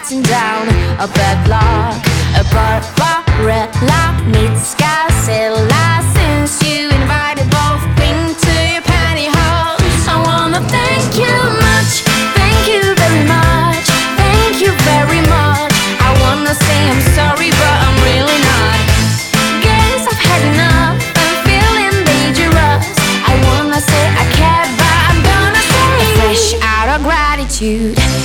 batting down a bad luck. A Barbarella meets Godzilla. Since you invited both Pink to your pantyhose, I wanna thank you much, thank you very much, thank you very much. I wanna say I'm sorry, but I'm really not. Guess I've had enough, I'm feeling dangerous. I wanna say I care, but I'm gonna say fresh out of gratitude.